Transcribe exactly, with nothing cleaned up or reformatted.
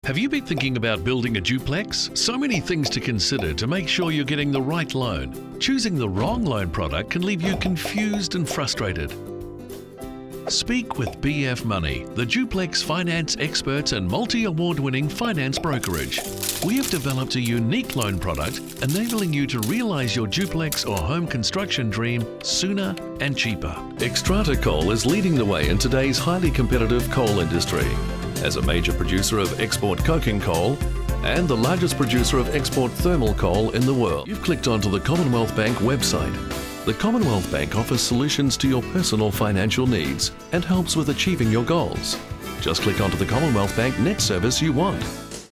Have you been thinking about building a duplex? So many things to consider to make sure you're getting the right loan. Choosing the wrong loan product can leave you confused and frustrated. Speak with B F Money, the duplex finance experts and multi-award winning finance brokerage. We have developed a unique loan product enabling you to realize your duplex or home construction dream sooner and cheaper. Xstrata Coal is leading the way in today's highly competitive coal industry. As a major producer of export coking coal and the largest producer of export thermal coal in the world, you've clicked onto the Commonwealth Bank website. The Commonwealth Bank offers solutions to your personal financial needs and helps with achieving your goals. Just click onto the Commonwealth Bank net service you want.